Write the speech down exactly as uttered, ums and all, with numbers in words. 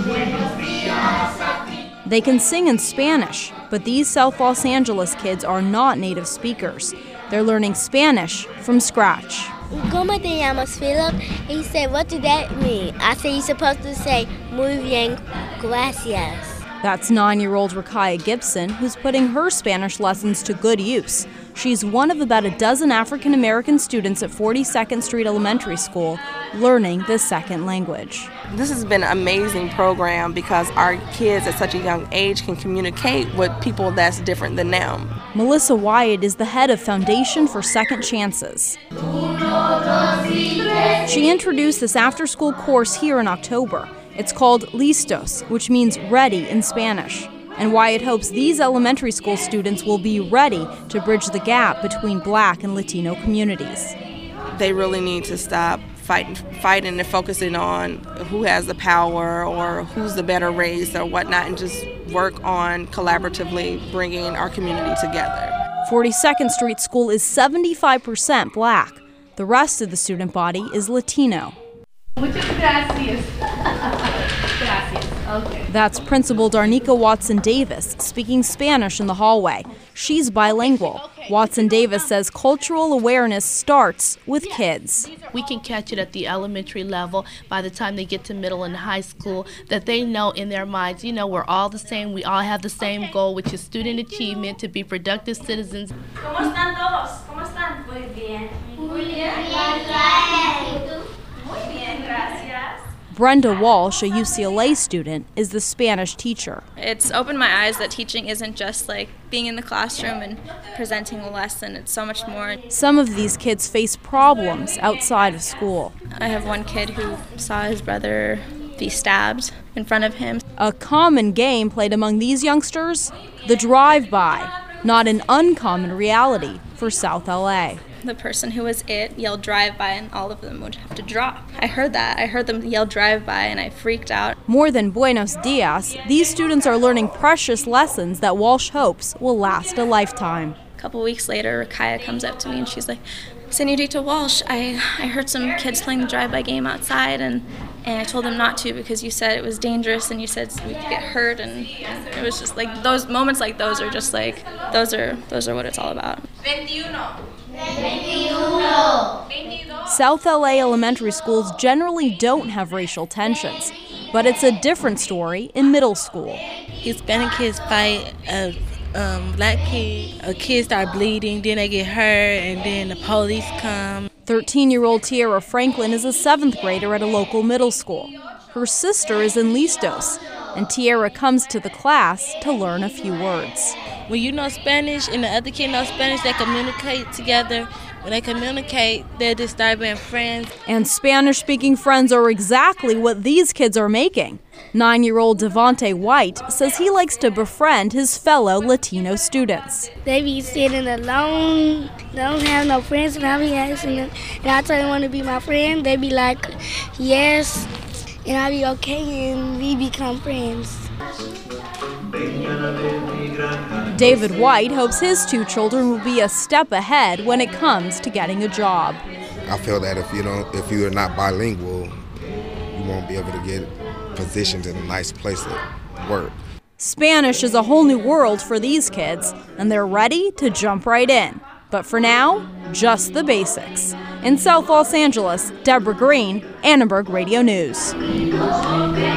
They can sing in Spanish, but these South Los Angeles kids are not native speakers. They're learning Spanish from scratch. ¿Cómo te llamas, Philip? He said, what does that mean? I said, you're supposed to say, muy bien, gracias. That's nine-year-old Rakaya Gibson, who's putting her Spanish lessons to good use. She's one of about a dozen African-American students at forty-second Street Elementary School learning this second language. This has been an amazing program because our kids at such a young age can communicate with people that's different than them. Melissa Wyatt is the head of Foundation for Second Chances. She introduced this after-school course here in October. It's called Listos, which means ready in Spanish. And Wyatt hopes these elementary school students will be ready to bridge the gap between Black and Latino communities. They really need to stop fighting, fighting and focusing on who has the power or who's the better race or whatnot, and just work on collaboratively bringing our community together. forty-second Street School is seventy-five percent Black. The rest of the student body is Latino. Muchas gracias. Gracias. Okay. That's Principal Darnica Watson-Davis speaking Spanish in the hallway. She's bilingual. Watson-Davis says cultural awareness starts with kids. We can catch it at the elementary level by the time they get to middle and high school, that they know in their minds, you know, we're all the same, we all have the same goal, which is student achievement, to be productive citizens. ¿Cómo están todos? ¿Cómo están? Muy bien. Muy bien. Muy bien, gracias. Brenda Walsh, a U C L A student, is the Spanish teacher. It's opened my eyes that teaching isn't just like being in the classroom and presenting a lesson. It's so much more. Some of these kids face problems outside of school. I have one kid who saw his brother be stabbed in front of him. A common game played among these youngsters, the drive-by, not an uncommon reality for South L A. The person who was it yelled drive-by and all of them would have to drop. I heard that. I heard them yell drive-by and I freaked out. More than buenos dias, these students are learning precious lessons that Walsh hopes will last a lifetime. A couple weeks later, Rakaya comes up to me and she's like, Senorita Walsh, I, I heard some kids playing the drive-by game outside and, and I told them not to because you said it was dangerous and you said we could get hurt, and, and it was just like those moments like those are just like, those are, those are what it's all about. twenty-one. South L A elementary schools generally don't have racial tensions, but it's a different story in middle school. Hispanic kids fight, uh, um, black kids, a kid start bleeding, then they get hurt, and then the police come. thirteen-year-old Tiara Franklin is a seventh grader at a local middle school. Her sister is in Listos, and Tiara comes to the class to learn a few words. When you know Spanish and the other kid knows Spanish, they communicate together. When they communicate, they just start being friends. And Spanish-speaking friends are exactly what these kids are making. Nine-year-old Devonte White says he likes to befriend his fellow Latino students. They be sitting alone, they don't have no friends, and I be asking them, and I tell them want to be my friend. They be like, yes, and I be okay, and we become friends. David White hopes his two children will be a step ahead when it comes to getting a job. I feel that if you don't, if you are not bilingual, you won't be able to get positioned in a nice place to work. Spanish is a whole new world for these kids, and they're ready to jump right in. But for now, just the basics. In South Los Angeles, Deborah Green, Annenberg Radio News.